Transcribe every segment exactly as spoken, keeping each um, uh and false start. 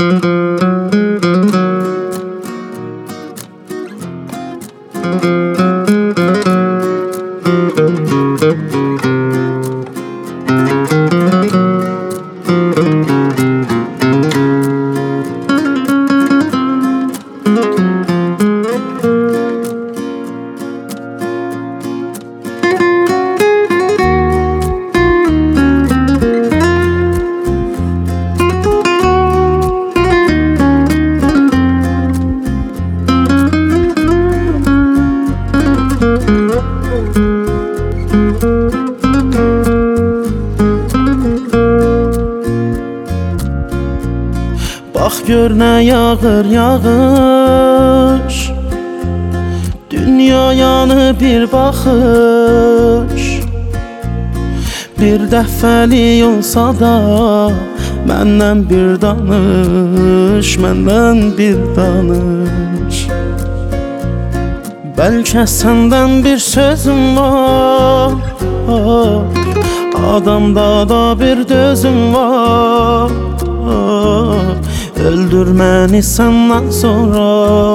Bax gör nə yağır yağış, dünyayanı bir baxış. Bir dəfəlik olsa da məndən bir danış, məndən bir danış. Bəlkə səndən bir sözüm var, adamda da bir dözüm var. Öldür məni səndən sonra,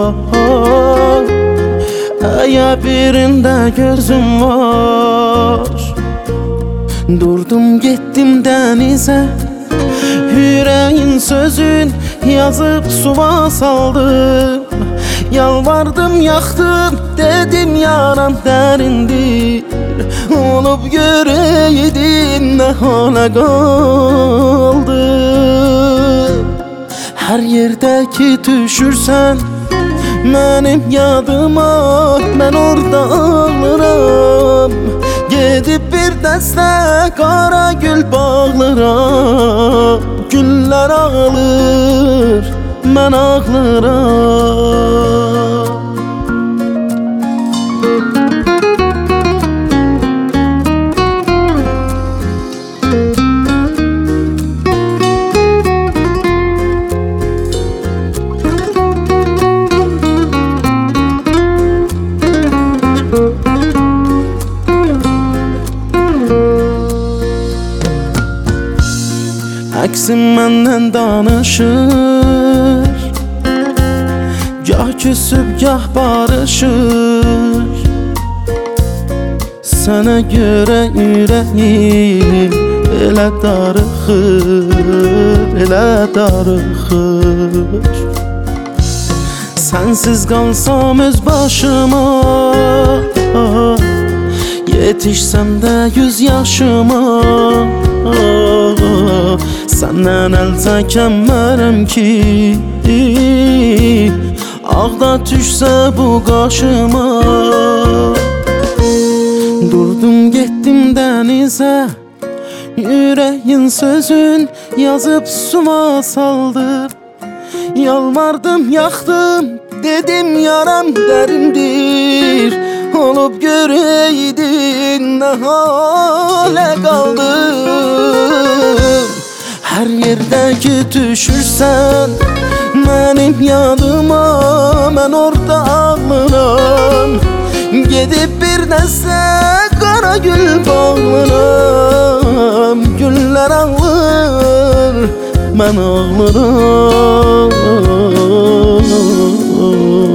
əgər birində gözüm var. Durdum getdim dənizə, ürəyin sözün yazıb suva saldım. Yalvardım yaxdım, dedim yaram dərindir. Olub görəydin nə hala qaldı. Hər yerdə ki düşürsən mənim yadıma, mən orada ağlıram. Gedib bir dəstə qara gül bağlıram. Güllər ağlır, mən ağlıram. Əksim məndən danışır, gah küsüb gah barışır. Sənə görə ürəyim elə darıxır, elə darıxır. Sənsiz qalsam öz başıma, yetişsəm də yüz yaşıma. Səndən əl çəkəmərəm ki, ağda düşsə bu qaşıma. Durdum getdim dənizə, ürəyin sözün yazıb suva saldım. Yalvardım yaxdım, dedim yaram dərindir. Olub görəydin nə halə qaldım. Hər yerdə ki düşürsən mənim yadıma, mən orada ağlıram. Gedib bir dəstə qara gül bağlıram. Güllər ağlır, mən ağlıram.